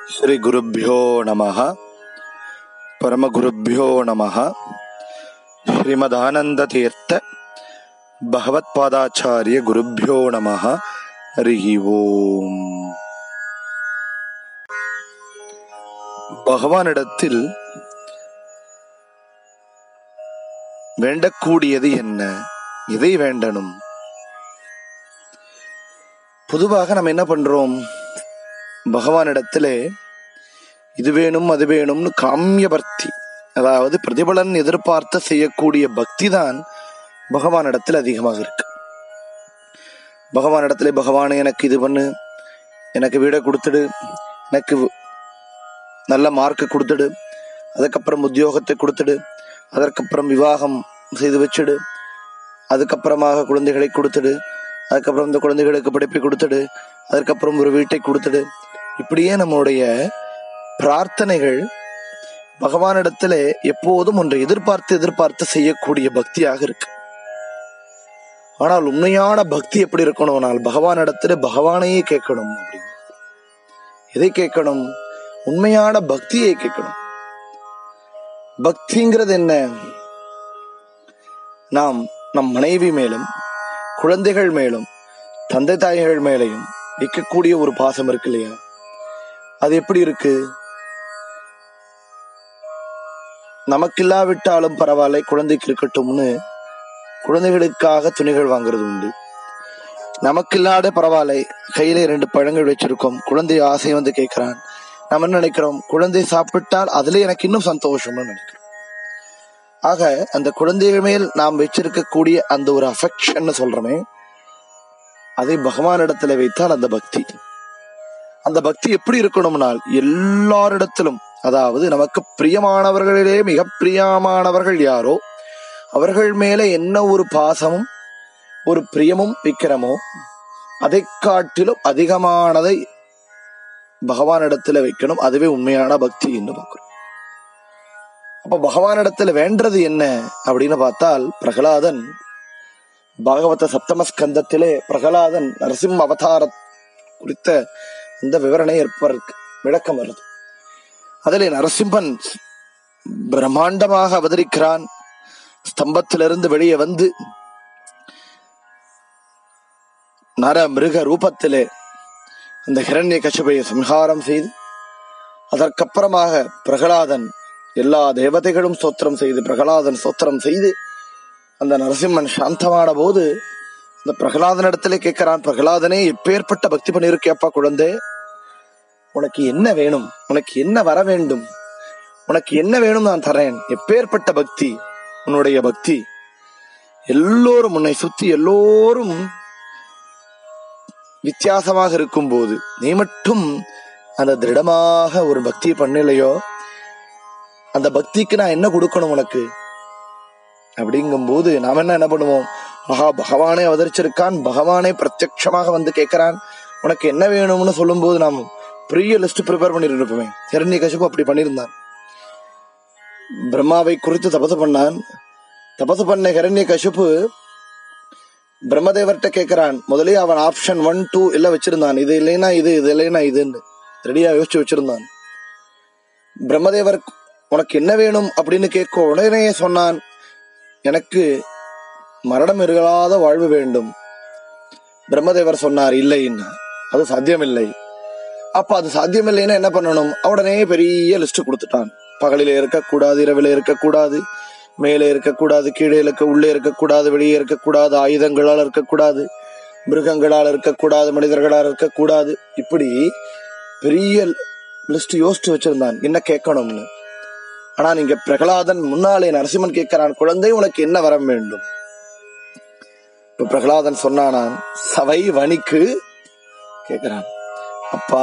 ஸ்ரீ குருப்யோ நமஹ. பரமகுருப்யோ நமஹ. ஸ்ரீமத் ஆனந்த தீர்த்த பகவத் பாதாச்சாரிய குருப்யோ நமஹ. ஹரிஹி ஓம். பகவானிடத்தில் வேண்டக்கூடியது என்ன? எதை வேண்டணும்? பொதுவாக நம்ம என்ன பண்றோம்? பகவானிடத்திலே இது வேணும் அது வேணும்னு காமிய பக்தி, அதாவது பிரதிபலன் எதிர்பார்த்து செய்யக்கூடிய பக்தி தான் பகவானிடத்தில் அதிகமாக இருக்கு. பகவானிடத்திலே பகவானே எனக்கு இது பண்ணு, எனக்கு வீடை கொடுத்துடு, எனக்கு நல்ல மார்க்கு கொடுத்துடு, அதுக்கப்புறம் உத்தியோகத்தை கொடுத்துடு, அதற்கப்புறம் விவாகம் செய்து வச்சுடு, அதுக்கப்புறமாக குழந்தைகளை கொடுத்துடு, அதுக்கப்புறம் இந்த குழந்தைகளுக்கு படிப்பை கொடுத்துடு, அதுக்கப்புறம் ஒரு வீட்டை கொடுத்துடு. இப்படியே நம்முடைய பிரார்த்தனைகள் பகவானிடத்திலே எப்போதும் ஒன்றை எதிர்பார்த்து செய்யக்கூடிய பக்தியாக இருக்கு. ஆனால் உண்மையான பக்தி எப்படி இருக்கணும்னால் பகவானிடத்திலே பகவானையே கேட்கணும். அப்படின்னு எதை கேட்கணும்? உண்மையான பக்தியை கேட்கணும். பக்திங்கிறது என்ன? நாம் நம் மனைவி மேலும் குழந்தைகள் மேலும் தந்தை தாய்கள் மேலையும் வைக்கக்கூடிய ஒரு பாசம் இருக்கு இல்லையா? அது எப்படி இருக்கு? நமக்கு இல்லாவிட்டாலும் பரவாயில்ல, குழந்தைக்கு இருக்கட்டும்னு குழந்தைகளுக்காக துணிகள் வாங்குறது உண்டு. நமக்கு இல்லாத பரவாயில்லை, கையில 2 பழங்கள் வச்சிருக்கோம், குழந்தை ஆசை வந்து கேட்கிறான், நம்ம என்ன நினைக்கிறோம்? குழந்தை சாப்பிட்டால் அதுல எனக்கு இன்னும் சந்தோஷம்னு நினைக்கிறோம். ஆக அந்த குழந்தைகள் மேல் நாம் வச்சிருக்கக்கூடிய அந்த ஒரு அஃபெக்ஷன் சொல்றோமே, அதை பகவானிடத்துல வைத்தால் அந்த பக்தி எப்படி இருக்கணும்னால் எல்லாரிடத்திலும், அதாவது நமக்கு பிரியமானவர்களிலே மிக பிரியமானவர்கள் யாரோ அவர்கள் மேலே என்ன ஒரு பாசமும் ஒரு பிரியமும் வைக்கிறோமோ அதை காட்டிலும் அதிகமானதை பகவானிடத்துல வைக்கணும். அதுவே உண்மையான பக்தி என்று பார்க்கிறோம். அப்ப பகவானிடத்துல வேண்டது என்ன அப்படின்னு பார்த்தால், பிரகலாதன் பாகவத சப்தமஸ்கந்தத்திலே பிரகலாதன் நரசிம்ம அவதார குறித்த இந்த விவரணை ஏற்பதற்கு விளக்கம் வருது. அதிலே நரசிம்மன் பிரம்மாண்டமாக அவதரிக்கிறான். ஸ்தம்பத்திலிருந்து வெளியே வந்து நர மிருக ரூபத்திலே அந்த ஹிரண்ய கசிபை சம்ஹாரம் செய்து, அதற்கப்புறமாக பிரகலாதன் எல்லா தேவதைகளும் ஸ்தோத்திரம் செய்து பிரகலாதன் ஸ்தோத்திரம் செய்து அந்த நரசிம்மன் சாந்தமான போது இந்த பிரகலாதனிடத்திலே கேட்கிறான், பிரகலாதனே எப்பேற்பட்ட பக்தி பண்ணிருக்கேப்பா குழந்தை, உனக்கு என்ன வேணும்? உனக்கு என்ன வர வேண்டும்? உனக்கு என்ன வேணும் நான் தரேன். எப்பேற்பட்ட பக்தி உன்னுடைய பக்தி. எல்லோரும் உன்னை சுத்தி எல்லோரும் வித்தியாசமாக இருக்கும் போது நீ மட்டும் அந்த திருடமாக ஒரு பக்தி பண்ணலையோ, அந்த பக்திக்கு நான் என்ன கொடுக்கணும் உனக்கு அப்படிங்கும் போது நாம என்ன பண்ணுவோம்? பகவானே அவதரிச்சிருக்கான், பகவானே பிரத்யட்சமாக வந்து கேட்கிறான், உனக்கு என்ன வேணும்னு சொல்லும் போது நாம் பெரிய லிஸ்ட் ப்ரிப்பேர் பண்ணிட்டு இருப்போமே. ஹிரண்யகசிபு அப்படி பண்ணியிருந்தான். பிரம்மாவை குறித்து தபசு பண்ணான். தபசு பண்ண ஹிரண்யகசிபு பிரம்மதேவர்கிட்ட கேட்கிறான். முதலே அவன் ஆப்ஷன் 1, 2 எல்லாம் வச்சிருந்தான். இது இல்லைன்னா இது, இது இல்லைன்னா இதுன்னு ரெடியா யோசிச்சு வச்சிருந்தான். பிரம்மதேவர் உனக்கு என்ன வேணும் அப்படின்னு கேட்க உடனே சொன்னான், எனக்கு மரணம் இல்லாத வாழ்வு வேண்டும். பிரம்மதேவர் சொன்னார், இல்லைன்னா அது சாத்தியமில்லை. அப்ப அது சாத்தியமில்லைன்னா என்ன பண்ணணும்? உடனே பெரிய லிஸ்ட் கொடுத்துட்டான். பகலிலே இருக்கக்கூடாது, இரவில இருக்கக்கூடாது, மேலே இருக்கக்கூடாது, கீழே உள்ளே இருக்கக்கூடாது, வெளியே இருக்கக்கூடாது, ஆயுதங்களால் இருக்கக்கூடாது, மிருகங்களால் இருக்கக்கூடாது, மனிதர்களால் இருக்கக்கூடாது, இப்படி பெரிய லிஸ்ட் யோசிச்சு வச்சிருந்தான் என்ன கேட்கணும்னு. ஆனா நீங்க பிரகலாதன் முன்னாலே நரசிம்மன் கேட்கிறான், குழந்தை உனக்கு என்ன வரம் வேண்டும்? இப்ப பிரகலாதன் சொன்னான், சவை வணிக்கு கேட்கிறான். அப்பா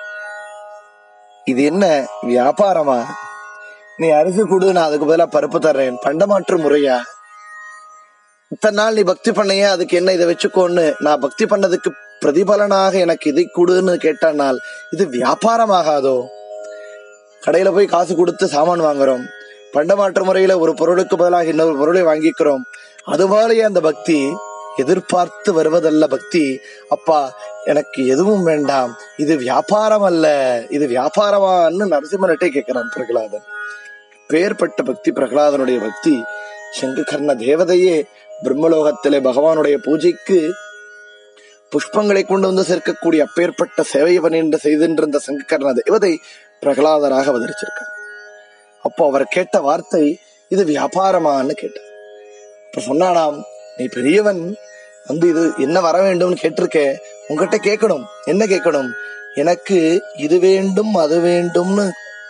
இது என்ன வியாபாரமா? நீ அரிசி கொடு, நான் அதுக்கு பதிலா பருப்பு தர்றேன், பண்டமாற்று முறையா? இத்தனை நாள் நீ பக்தி பண்ணையே, அதுக்கு என்ன இதை வச்சுக்கோன்னு நான் பக்தி பண்ணதுக்கு பிரதிபலனாக எனக்கு இதை கொடுன்னு கேட்டானால் இது வியாபாரமாகாதோ? கடையில போய் காசு கொடுத்து சாமான் வாங்குறோம், பண்டமாற்று முறையில ஒரு பொருளுக்கு பதிலாக இன்னொரு பொருளை வாங்கிக்கிறோம். அதுபோலயே அந்த பக்தி எதிர்பார்த்து வருவதல்ல பக்தி. அப்பா எனக்கு எதுவும் வேண்டாம், இது வியாபாரம் அல்ல, இது வியாபாரமான்னு நரசிம்மன்கிட்டே கேட்கிறான் பிரகலாதன். பேர்பட்ட பக்தி பிரகலாதனுடைய பக்தி. சங்ககர்ண தேவதையே பிரம்மலோகத்திலே பகவானுடைய பூஜைக்கு புஷ்பங்களை கொண்டு வந்து சேர்க்கக்கூடிய அப்பேற்பட்ட சேவை பண்ணின்று செய்திருந்த சங்ககர்ண தேவதை பிரகலாதராக அவதரிச்சிருக்கார். அப்போ அவர் கேட்ட வார்த்தை இது வியாபாரமான்னு கேட்டார். இப்ப சொன்னானாம், நீ பெரியவன் வந்து இது என்ன வர வேண்டும்னு கேட்டிருக்க, உங்ககிட்ட கேட்கணும். என்ன கேட்கணும்? எனக்கு இது வேண்டும் அது வேண்டும்னு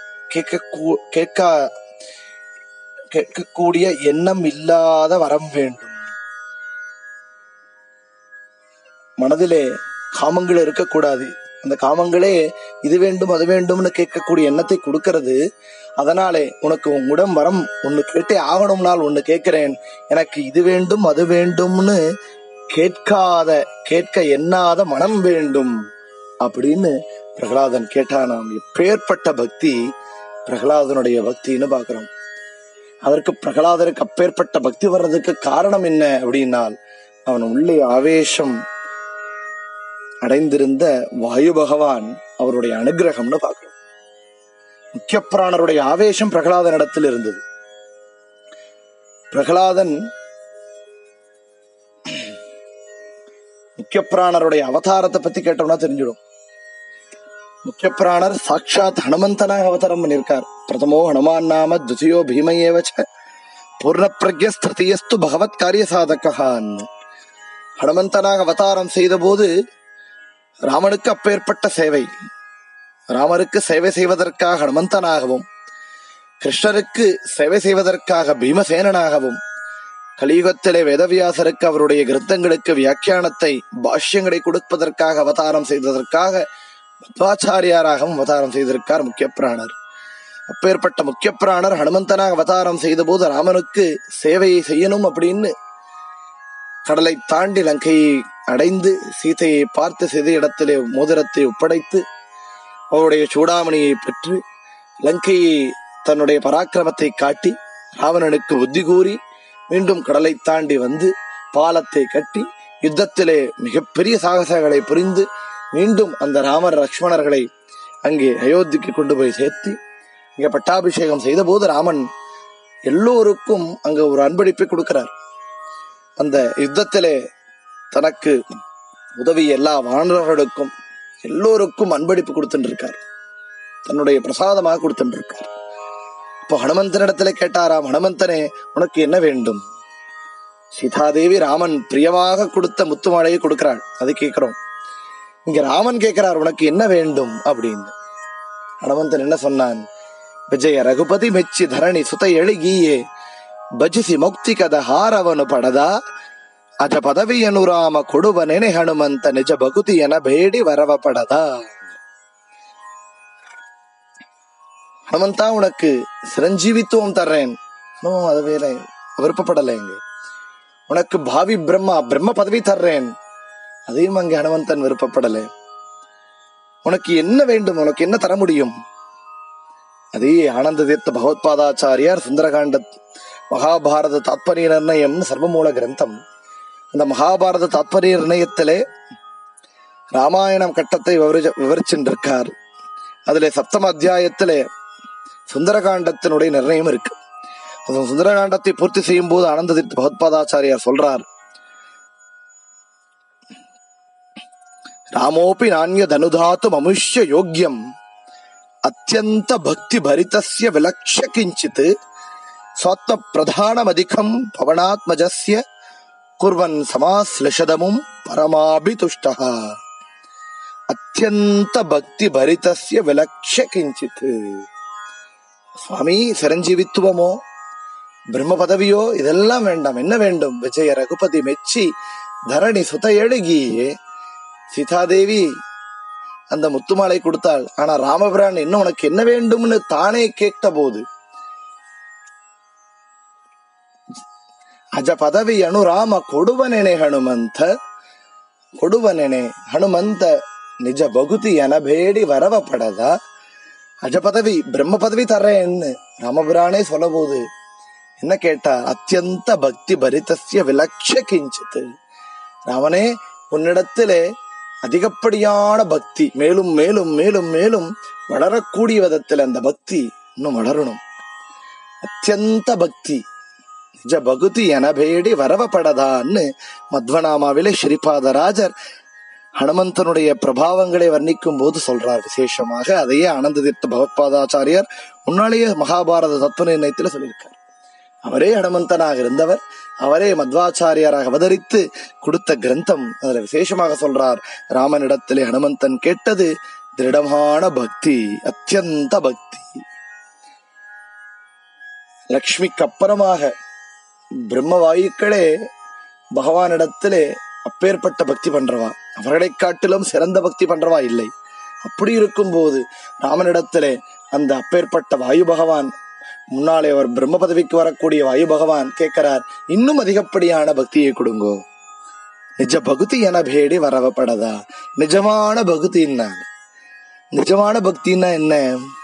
கேட்கக்கூடிய எண்ணம் இல்லாத வரம் வேண்டும். மனதிலே காமங்கள் இருக்கக்கூடாது. அந்த காமங்களே இது வேண்டும் அது வேண்டும்னு கேட்கக்கூடிய எண்ணத்தை கொடுக்கிறது. அதனாலே உனக்கு உன்னிடம் வரம் ஒன்னு கேட்டே ஆகணும்னால் ஒன்னு கேட்கிறேன். எனக்கு இது வேண்டும் அது வேண்டும்னு கேட்க எண்ணாத மனம் வேண்டும் அப்படின்னு பிரகலாதன் கேட்டானாம். எப்பேற்பட்ட பக்தி பிரகலாதனுடைய பக்தின்னு பாக்குறோம். அதற்கு பிரகலாதனுக்கு அப்பேற்பட்ட பக்தி வர்றதுக்கு காரணம் என்ன அப்படின்னால், அவன் உள்ளே ஆவேசம் அடைந்திருந்த வாயு பகவான் அவருடைய அனுகிரகம்னு பார்க்கிறோம். முக்கிய பிராணருடைய ஆவேசம் பிரகலாதனிடத்தில் இருந்தது. பிரகலாதன் முக்கிய பிராணருடைய அவதாரத்தை பத்தி கேட்டோம்னா தெரிஞ்சிடும். முக்கிய பிராணர் சாட்சாத் ஹனுமந்தனாக அவதாரம் பண்ணியிருக்கார். பிரதமோ ஹனுமான் நாம துதியோ பீமயேவச்ச பூர்ண பிரக்யஸ்திருதியஸ்து பகவத் காரிய சாதகான். ஹனுமந்தனாக அவதாரம் செய்த போது ராமனுக்கு அப்பேற்பட்ட சேவை, ராமருக்கு சேவை செய்வதற்காக ஹனுமந்தனாகவும், கிருஷ்ணருக்கு சேவை செய்வதற்காக பீமசேனனாகவும், கலியுகத்திலே வேதவியாசருக்கு அவருடைய கிரந்தங்களுக்கு வியாக்கியானத்தை பாஷ்யங்களை கொடுப்பதற்காக அவதாரம் செய்ததற்காக மத்வாச்சாரியாராகவும் அவதாரம் செய்திருக்கார் முக்கிய பிராணர். அப்பேற்பட்ட முக்கிய பிராணர் ஹனுமந்தனாக அவதாரம் செய்த போது ராமனுக்கு சேவையை செய்யணும் அப்படின்னு கடலை தாண்டி லங்கையை அடைந்து சீதையை பார்த்து செய்த இடத்திலே மோதிரத்தை ஒப்படைத்து அவருடைய சூடாமணியை பெற்று லங்கையை தன்னுடைய பராக்கிரமத்தை காட்டி ராவணனுக்கு புத்தி கூறி மீண்டும் கடலை தாண்டி வந்து பாலத்தை கட்டி யுத்தத்திலே மிகப்பெரிய சாகசங்களை புரிந்து மீண்டும் அந்த ராமர் லக்ஷ்மணர்களை அங்கே அயோத்திக்கு கொண்டு போய் சேர்த்து இங்க பட்டாபிஷேகம் செய்த போது ராமன் எல்லோருக்கும் அங்க ஒரு அன்பளிப்பை கொடுக்கிறார். அந்த யுத்தத்திலே தனக்கு உதவி எல்லா வானர்களுக்கும் எல்லோருக்கும் அன்பளிப்பு கொடுத்துட்டு இருக்கார், தன்னுடைய பிரசாதமாக கொடுத்துட்டு இருக்கார். இப்போ ஹனுமந்தனிடத்துல கேட்டாராம், ஹனுமந்தனே உனக்கு என்ன வேண்டும்? சீதாதேவி ராமன் பிரியமாக கொடுத்த முத்துமாலையை கொடுக்கிறாள், அது கேட்கிறோம். இங்க ராமன் கேட்கிறார் உனக்கு என்ன வேண்டும் அப்படின்னு. ஹனுமந்தன் என்ன சொன்னான்? விஜய ரகுபதி மெச்சி தரணி சுத எளிகியே ಭಜಿಸಿ ಮುಕ್ತಿಕದ ಹಾರವನು ಪಡೆದ ಅಜ ಪದವಿಯನು ರಾಮ ಕೊಡುವನೆನೆ ಹನುಮಂತ ನಿಜ ಭಕುತಿಯನ ಬೇಡಿ வரவ படத. ஹனுமந்தா உனக்கு சிரஞ்சீவித்துவம் தர்றேன், அது வேற விருப்பப்படலை. இங்க உனக்கு பாவி பிரம்ம பதவி தர்றேன், அதையும் அங்கே ஹனுமந்தன் விருப்பப்படலை. உனக்கு என்ன வேண்டும், உனக்கு என்ன தர முடியும்? அதே ஆனந்த தீர்த்த பகவத்பாதாச்சாரியார் சுந்தரகாண்ட மகாபாரத தாத்பரிய நிர்ணயம் சர்வமூல கிரந்தம். அந்த மகாபாரத தாத்பரிய நிர்ணயத்திலே ராமாயணம் கட்டத்தை விவரிச்சிருக்கார். அதுல சப்தம அத்தியாயத்திலே சுந்தரகாண்டத்தினுடைய நிர்ணயம் இருக்கு. அந்த சுந்தரகாண்டத்தை பூர்த்தி செய்யும் போது ஆனந்த தீர்த்த பகவத்பாதாச்சாரியார் சொல்றார், ராமோபி நானிய தனுதாத்து மனுஷ்ய யோக்கியம் அத்தியந்த பக்தி பரிதஸ்ய விலக்ஷ்ய கிஞ்சித் ஸ்வத்வ பிரதானமதிகம் பவனாத்மஜஸ்ய குர்வன் சமாஸ்லிஷதமும் பரமாபிதுஷ்டஹ. அத்தியந்த பக்தி பரிதஸ்ய விலக்ஷ்ய கிஞ்சித். சுவாமி, சிரஞ்சீவித்துவமோ பிரம்ம பதவியோ இதெல்லாம் வேண்டாம். என்ன வேண்டும்? விஜய ரகுபதி மெச்சி தரணி சுத எழுகியே. சீதாதேவி அந்த முத்துமாலை கொடுத்தாள். ஆனா ராமபிரான் இன்னும் உனக்கு என்ன வேண்டும்னு தானே கேட்ட போது அஜ பதவி அனு ராம கொடுவனெனே ஹனுமந்த கொடுவனெனே ஹனுமந்த நிஜ பகுதி என பேடி வரவ படதா. அஜ பதவி பிரம்ம பதவி தர்றேன்னு ராமபிரானே சொல்ல போது என்ன கேட்டார்? அத்தியந்த பக்தி பரிதஸ்ய விலக்ஷ்ய கிஞ்சித். ராமனே, உன்னிடத்திலே அதிகப்படியான பக்தி, மேலும் மேலும் மேலும் மேலும் வளரக்கூடிய விதத்தில் அந்த பக்தி இன்னும் வளரணும். அத்தியந்த பக்தி நிஜ பகுதி எனபேடி வரவப்படதான்னு மத்வநாமாவிலே ஸ்ரீபாதராஜர் ஹனுமந்தனுடைய பிரபாவங்களை வர்ணிக்கும் போது சொல்றார். விசேஷமாக அதையே ஆனந்த தீர்த்த பகவத்பாதாச்சாரியார் முன்னாலேயே மகாபாரத தத்துவ நிர்ணயத்தில் சொல்லியிருக்கார். அவரே ஹனுமந்தனாக இருந்தவர், அவரே மத்வாச்சாரியாராக அவதரித்து கொடுத்த கிரந்தம். அதுல விசேஷமாக சொல்றார், ராமனிடத்திலே ஹனுமந்தன் கேட்டது திருடமான பக்தி, அத்தியந்த பக்தி. லக்ஷ்மிக்கு அப்புறமாக பிரம்ம வாயுக்களே பகவானிடத்திலே அப்பேற்பட்ட பக்தி பண்றவா, அவர்களை காட்டிலும் சிறந்த பக்தி பண்றவா இல்லை. அப்படி இருக்கும் போது ராமனிடத்திலே அந்த அப்பேற்பட்ட வாயு பகவான், முன்னாலே அவர் பிரம்ம பதவிக்கு வரக்கூடிய வாயு பகவான் கேட்கிறார், இன்னும் அதிகப்படியான பக்தியை கொடுங்கோ. நிஜ பகுதி என பேடி வரவப்படதா. நிஜமான பக்தின்னா, நிஜமான பக்தின்னா என்ன?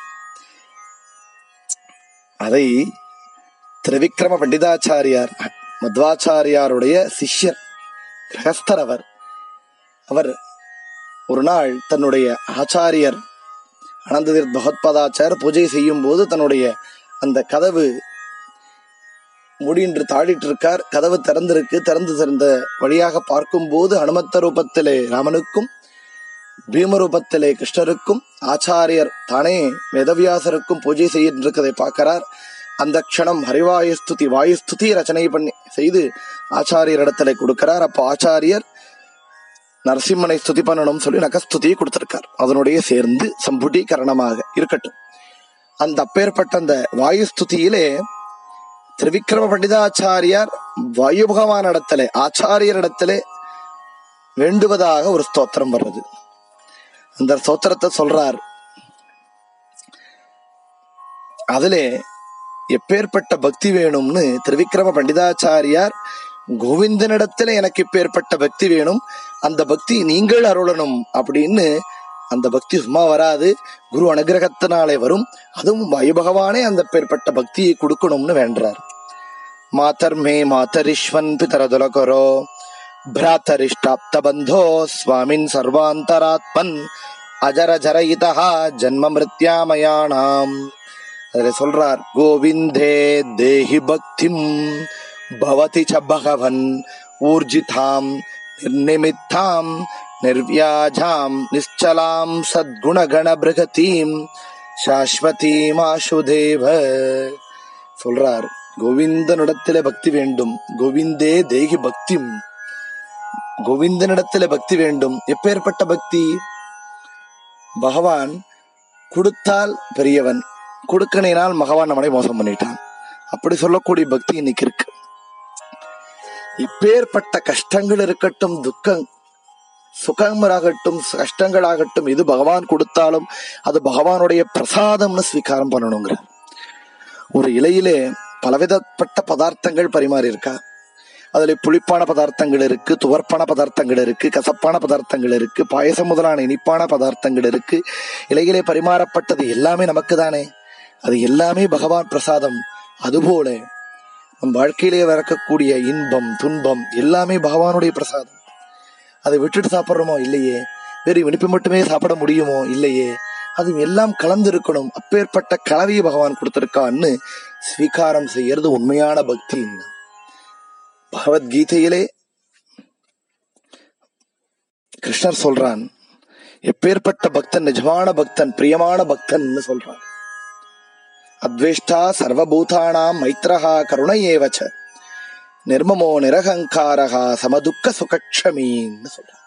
அதை திரிவிக்ரம பண்டிதாச்சாரியார், மத்வாச்சாரியாருடைய சிஷ்யர், கிரகஸ்தர் அவர் ஒரு நாள் தன்னுடைய ஆச்சாரியர் அனந்ததீர்த்த பகவத்பாதாச்சாரியர் பூஜை செய்யும் போது தன்னுடைய அந்த கதவு முடின்று தாழிட்டு இருக்கார். கதவு திறந்திருக்கு. திறந்த வழியாக பார்க்கும் போது ஹனுமத்த ரூபத்திலே ராமனுக்கும் பீம ரூபத்திலே கிருஷ்ணருக்கும் ஆச்சாரியர் தானே வேதவியாசருக்கும் பூஜை செய்திருக்கதை பார்க்கிறார். அந்த க்ஷணம் ஹரிவாயுஸ்துதி வாயுஸ்துதி ரச்சனை பண்ணி செய்து ஆச்சாரியர் இடத்துல கொடுக்கிறார். அப்போ ஆச்சாரியர் நரசிம்மனை ஸ்துதி பண்ணணும் சொல்லி நகஸ்துதியை கொடுத்திருக்கார். அதனுடைய சேர்ந்து சம்புடீகரணமாக இருக்கட்டும். அந்த அப்பேற்பட்ட அந்த வாயுஸ்துதியிலே திரிவிக்ரம பண்டிதாச்சாரியார் வாயு பகவான் இடத்துல ஆச்சாரியர் இடத்துல வேண்டுவதாக ஒரு ஸ்தோத்திரம் வர்றது. அந்த ஸ்தோத்திரத்தை சொல்றார். அதிலே எப்பேற்பட்ட பக்தி வேணும்னு திரிவிக்ரம பண்டிதாச்சாரியார், கோவிந்தனிடத்துல எனக்கு இப்பேற்பட்ட பக்தி வேணும், அந்த பக்தி நீங்கள் அருளணும் அப்படின்னு. அந்த பக்தி சும்மா வராது, குரு அனுகிரகத்தினாலே வரும். அதுவும் வாயு பகவானே அந்த பேர்பட்ட பக்தியை கொடுக்கணும்னு வேண்டார். மாதர் மே மாதரிஷ்வன் பிதரதுலகரோ பிராத்தரிஷ்டாப்த பந்தோ ஸ்வாமின் சர்வாந்தராத்மன் அஜர ஜரயிதா ஜன்ம மிருத்யாமயானாம். அதுல சொல்றார், கோவிந்தே தேஹி பக்திம் பவதி ச பகவன் ஊர்ஜிதாம் நிர்நிமித்தாம் நிர்வியாஜாம் நிச்சலாம் சத்குணகண பிருகதீம் சாஸ்வதீம் ஆசுதேவ. சொல்றார், கோவிந்தனிடத்திலே பக்தி வேண்டும். கோவிந்தே தேகி பக்திம், கோவிந்தனிடத்திலே பக்தி வேண்டும். எப்பேற்பட்ட பக்தி? பகவான் கொடுத்தால் பெரியவன், கொடுக்கணினால் பகவான் நம்மளை மோசம் பண்ணிட்டான், அப்படி சொல்லக்கூடிய பக்தி இன்னைக்கு இருக்கு. இப்பேற்பட்ட கஷ்டங்கள் இருக்கட்டும், துக்கம் சுகமாகட்டும், கஷ்டங்களாகட்டும், இது பகவான் கொடுத்தாலும் அது பகவானுடைய பிரசாதம்னு ஸ்வீகாரம் பண்ணணுங்கிற. ஒரு இலையிலே பலவிதப்பட்ட பதார்த்தங்கள் பரிமாறி இருக்கா. அதுல புளிப்பான பதார்த்தங்கள் இருக்கு, துவர்ப்பான பதார்த்தங்கள் இருக்கு, கசப்பான பதார்த்தங்கள் இருக்கு, பாயசம் முதலான இனிப்பான பதார்த்தங்கள் இருக்கு. இலையிலே பரிமாறப்பட்டது எல்லாமே நமக்கு தானே, அது எல்லாமே பகவான் பிரசாதம். அதுபோல நம் வாழ்க்கையிலே வரக்கூடிய இன்பம் துன்பம் எல்லாமே பகவானுடைய பிரசாதம். அதை விட்டுட்டு சாப்பிட்றோமோ இல்லையே, வேறு இனிப்பு மட்டுமே சாப்பிட முடியுமோ இல்லையே, அது எல்லாம் கலந்து இருக்கணும். அப்பேற்பட்ட கலவையை பகவான் கொடுத்திருக்கான்னு ஸ்வீகாரம் செய்யறது உண்மையான பக்தி. பகவத்கீதையிலே கிருஷ்ணர் சொல்றான், எப்பேற்பட்ட பக்தன் நிஜமான பக்தன், பிரியமான பக்தன் சொல்றான். அத்வேஷ்டா சர்வபூதானாம் மைத்ரஹா கருணையேவச்ச நிர்மமோ நிரகங்காரஹா சமதுக்க சுகக்ஷமீன்னு சொல்றான்.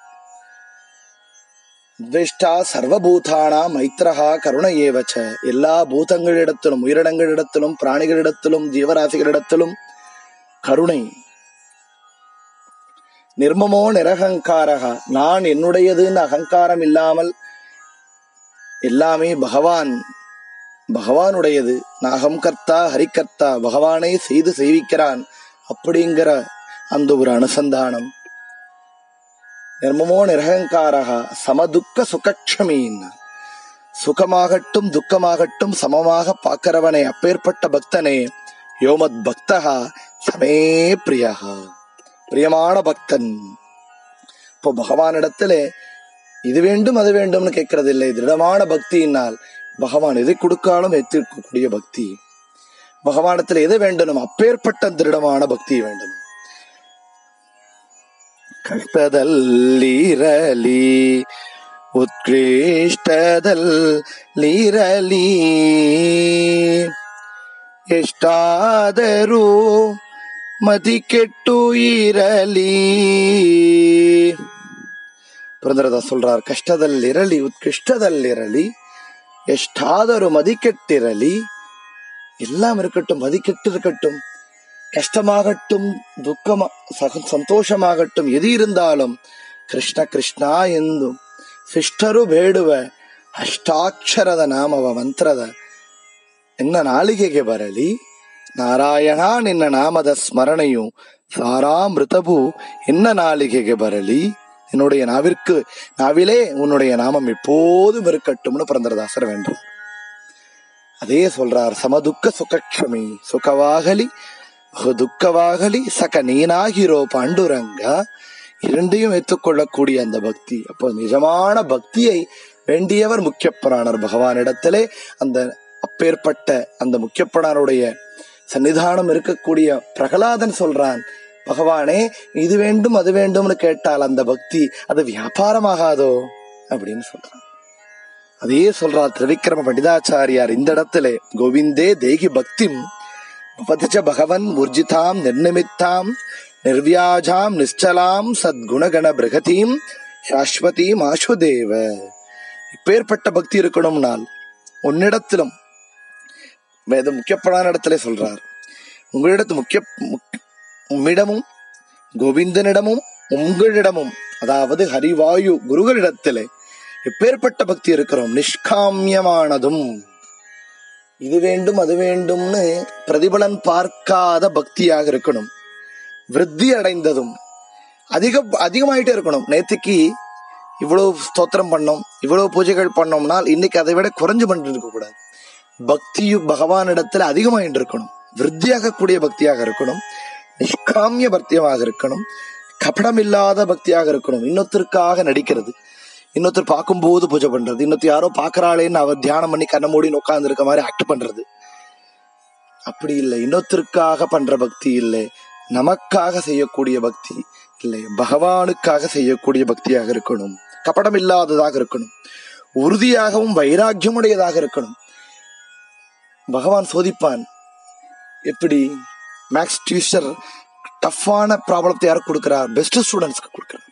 அத்வேஷ்டா சர்வபூதானாம் மைத்ரஹா கருணையேவச்ச, எல்லா பூதங்களிடத்திலும், உயிரினங்களிடத்திலும், பிராணிகளிடத்திலும், ஜீவராசிகளிடத்திலும் கருணை. நிர்மமோ நிரகங்காரஹா, நான் என்னுடையதுன்னு அகங்காரம் இல்லாமல் எல்லாமே பகவானுடையது. நாகம் கர்த்தா ஹரிகர்த்தா, பகவானை செய்து செய்விக்கிறான் அப்படிங்கிற அந்த ஒரு அனுசந்தானம். நிர்மமோ நிரகங்காரஹா சமதுக்க சுகக்ஷமீன், சுகமாகட்டும் துக்கமாகட்டும் சமமாக பார்க்கிறவனே, அப்பேற்பட்ட பக்தனே யோமத் பக்தஹா சமே பிரியஹா, பிரியமான பக்தன். இப்போ பகவானிடத்துல இது வேண்டும் அது வேண்டும்னு கேட்கறது இல்லை. திருடமான பக்தியினால் பகவான் எதை கொடுக்காலும் ஏற்றிருக்கக்கூடிய பக்தி. பகவானத்துல எது வேண்டும்? அப்பேற்பட்ட திருடமான பக்தி வேண்டும். ಕಷ್ಟದಲ್ಲಿರಲಿ ಉತ್ಕೃಷ್ಟದಲ್ಲಿರಲಿ ಎಷ್ಟಾದರೂ ಮತಿ ಕೆಟ್ಟು ಇರಲಿ. ಪುರಂದರದಾಸ್ சொல்றார், கஷ்டದಲ್ಲಿರಲಿ உத்கிருஷ்டதல்லிரலி எஷ்டாதரு மதி கெட்டிரலி. எல்லாம் இருக்கட்டும், மதி கெட்டு இருக்கட்டும், கஷ்டமாகட்டும், துக்கமா ಸಂತೋಷமாகட்டும், எது இருந்தாலும் ಕೃಷ್ಣ ಕೃಷ್ಣ ಎಂದು ಶಿಷ್ಟರು ಬೇಡುವ ಅಷ್ಟಾಕ್ಷರದ ನಾಮವ ಮಂತ್ರದ ಎನ್ನ ನಾಲಿಗೆಗೆ ಬರಲಿ. ನಾರಾಯಣ ನಿನ್ನ ನಾಮದ ಸ್ಮರಣೆಯು சாராமிருதபு என்ன நாளிகைக்கு பரலி. என்னுடைய நாவிலே உன்னுடைய நாமம் எப்போதும் இருக்கட்டும்னு புரந்தரதாசர் வேண்டார். அதே சொல்றார், சமதுக்க சுகக்ஷமி சுகவாகலி துக்கவாகலி சக நீனாகிரோ பாண்டுரங்க. இரண்டையும் ஏற்றுக்கொள்ளக்கூடிய அந்த பக்தி. அப்போ நிஜமான பக்தியை வேண்டியவர் முக்கியப்பிராணர் பகவானிடத்திலே. அந்த அப்பேற்பட்ட அந்த முக்கியப்பிராணருடைய சன்னிதானம் இருக்கக்கூடிய பிரகலாதன் சொல்றான், பகவானே இது வேண்டும் அது வேண்டும்னு கேட்டால் அந்த பக்தி அது வியாபாரமாகாதோ அப்படின்னு சொல்றான். அதே சொல்றார் திரிவிக்ரம பண்டிதாச்சாரியார் இந்த இடத்துல, கோவிந்தே தேகி பக்திம் பதிச்ச பகவன் உர்ஜிதாம் நிர்நிமித்தாம் நிர்வியாஜாம் நிச்சலாம் சத்குணகண பிரகதீம் சாஸ்வதீம் ஆசுதேவ. இப்பேற்பட்ட பக்தி இருக்கணும்னால் உன்னிடத்திலும் வேத முக்கியப்படான இடத்துல சொல்றார், உம்மிடமும் கோவிந்தனிடமும் உங்களிடமும், அதாவது ஹரிவாயு குருகளிடத்திலே எப்பேற்பட்ட பக்தி இருக்கிறோம். நிஷ்காமியமானதும், இது வேண்டும் அது வேண்டும்னு பிரதிபலன் பார்க்காத பக்தியாக இருக்கணும். விருத்தி அடைந்ததும் அதிகமாயிட்டே இருக்கணும். நேற்றுக்கு இவ்வளவு ஸ்தோத்திரம் பண்ணோம், இவ்வளவு பூஜைகள் பண்ணோம்னால் இன்னைக்கு அதை விட குறைஞ்சு பண்ணிட்டு இருக்க கூடாது. பக்தியு பகவானிடத்துல அதிகமாயிட்டு இருக்கணும். விருத்தியாக கூடிய பக்தியாக இருக்கணும். நிஷ்காமிய பக்தியாக இருக்கணும். கபடம் இல்லாத பக்தியாக இருக்கணும். இன்னொருத்தருக்காக நடிக்கிறது, இன்னொருத்தர் பார்க்கும்போது பூஜை பண்றது, இன்னொருத்தர் யாரோ பாக்குறாளேன்னு அவர் தியானம் பண்ணி கண்ண மூடி உட்கார்ந்து இருக்க மாதிரி ஆக்ட் பண்றது, அப்படி இல்லை. இன்னொருத்தருக்காக பண்ற பக்தி இல்லை, நமக்காக செய்யக்கூடிய பக்தி இல்லை, பகவானுக்காக செய்யக்கூடிய பக்தியாக இருக்கணும். கபடம் இல்லாததாக இருக்கணும். உறுதியாகவும் வைராக்கியமுடையதாக இருக்கணும். பகவான் சோதிப்பான். எப்படி மேக்ஸ் டியூஷர் டஃப்பான ப்ராப்ளத்தை யாருக்கு கொடுக்கிறார்? பெஸ்ட் ஸ்டூடெண்ட்ஸ்க்கு கொடுக்கிறார்.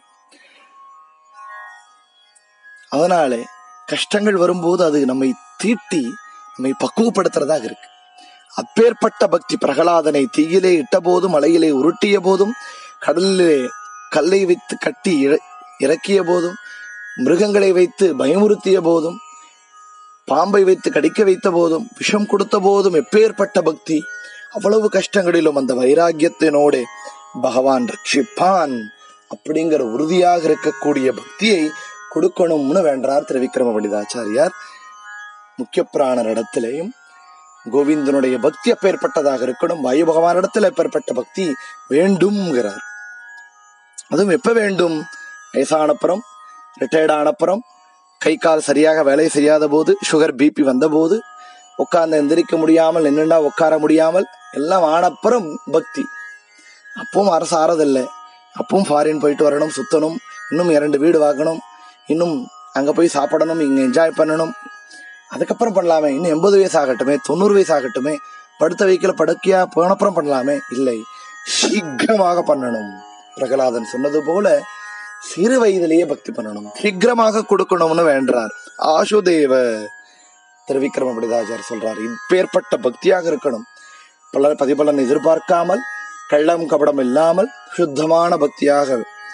அதனால கஷ்டங்கள் வரும்போது அது நம்மை தீட்டி நம்மை பக்குவப்படுத்துறதாக இருக்கு. அப்பேற்பட்ட பக்தி பிரகலாதனை தீயிலே இட்ட போதும், மலையிலே உருட்டிய போதும், கடலிலே கல்லை வைத்து கட்டி இறக்கிய போதும், மிருகங்களை வைத்து பயமுறுத்திய போதும், பாம்பை வைத்து கடிக்க வைத்த போதும், விஷம் கொடுத்த போதும் எப்பேற்பட்ட பக்தி. அவ்வளவு கஷ்டங்களிலும் அந்த வைராக்கியத்தினோடு பகவான் ரட்சிப்பான் அப்படிங்கிற உறுதியாக இருக்கக்கூடிய பக்தியை கொடுக்கணும்னு வேண்டார் திரிவிக்ரம பண்டிதாச்சாரியார். முக்கிய பிராணர் இடத்திலேயும் கோவிந்தனுடைய பக்தி அப்பேற்பட்டதாக இருக்கணும். வாயு பகவான் இடத்துல அப்பேற்பட்ட பக்தி வேண்டும்ங்கிறார். அதுவும் எப்ப வேண்டும்? வயசானப்புறம், ரிட்டையர்ட் ஆனப்புறம், கை கால் சரியாக வேலை செய்யாத போது, சுகர் பிபி வந்த போது, உட்கார்ந்து எந்திரிக்க முடியாமல், நின்றுண்டா உட்கார முடியாமல் எல்லாம் ஆனப்புறம் பக்தி. அப்பவும் அரசு ஆறதில்லை. அப்பவும் ஃபாரின் போயிட்டு வரணும், சுத்தணும், இன்னும் 2 வீடு வாங்கணும், இன்னும் அங்க போய் சாப்பிடணும், இங்க என்ஜாய் பண்ணணும். அதுக்கப்புறம் பண்ணலாமே, இன்னும் 80 வயசு ஆகட்டுமே, 90 வயசு ஆகட்டுமே, படுத்த வைக்கல படுக்கையா போனப்புறம் பண்ணலாமே. இல்லை, சீக்கிரமாக பண்ணணும். பிரகலாதன் சொன்னது போல சிறு வயதிலேயே பக்தி பண்ணணும், சீக்கிரமாக கொடுக்கணும்னு வேண்டார் ஆசுதேவ. திரிவிக்ரம பண்டிதாச்சாரியர் சொல்றார், இப்பேற்பட்ட பக்தியாக இருக்கணும். பதிபலன் எதிர்பார்க்காமல், கள்ளம் கபடம் இல்லாமல், சுத்தமான பக்தியாக,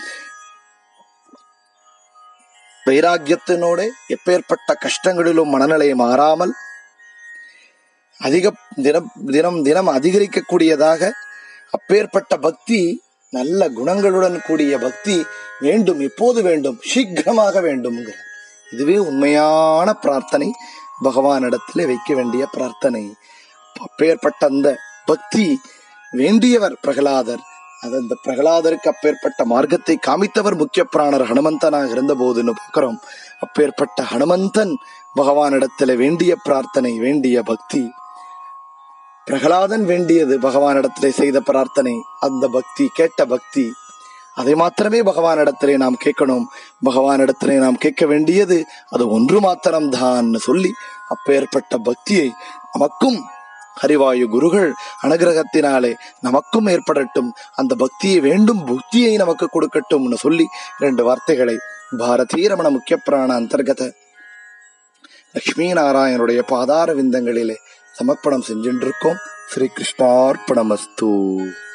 வைராக்கியத்தினோட, எப்பேற்பட்ட கஷ்டங்களிலும் மனநிலையை மாறாமல், தினம் தினம் அதிகரிக்கக்கூடியதாக அப்பேற்பட்ட பக்தி, நல்ல குணங்களுடன் கூடிய பக்தி வேண்டும். எப்போது வேண்டும்? சீக்கிரமாக வேண்டும். இதுவே உண்மையான பிரார்த்தனை, பகவானிடத்திலே வைக்க வேண்டிய பிரார்த்தனை. அப்பேற்பட்ட அந்த பக்தி வேண்டியவர் பிரகலாதர். அது அந்த பிரகலாதருக்கு அப்பேற்பட்ட மார்க்கத்தை காமித்தவர் முக்கிய பிராணர் ஹனுமந்தனாக இருந்த போதுன்னு பார்க்கிறோம். அப்பேற்பட்ட ஹனுமந்தன் பகவானிடத்துல வேண்டிய பிரார்த்தனை, வேண்டிய பக்தி. பிரகலாதன் வேண்டியது பகவானிடத்திலே செய்த பிரார்த்தனை, அந்த பக்தி, கேட்ட பக்தி. அதை மாத்திரமே பகவானிடத்திலே நாம் கேட்கணும். பகவானிடத்திலே நாம் கேட்க வேண்டியது அது ஒன்று மாத்திரம்தான் சொல்லி அப்பேற்பட்ட பக்தியை நமக்கும் ஹரிவாயு குருகள் அனுகிரகத்தினாலே நமக்கும் ஏற்படட்டும். அந்த பக்தியை வேண்டும் புத்தியை நமக்கு கொடுக்கட்டும்னு சொல்லி 2 வார்த்தைகளை பாரதீய ரமண முக்கிய பிராண அந்தர்கத லட்சுமி நாராயணனுடைய பாதார விந்தங்களிலே சமர்ப்பணம் செஞ்சின்றிருக்கோம். ஸ்ரீ கிருஷ்ணார்ப்பணமஸ்து.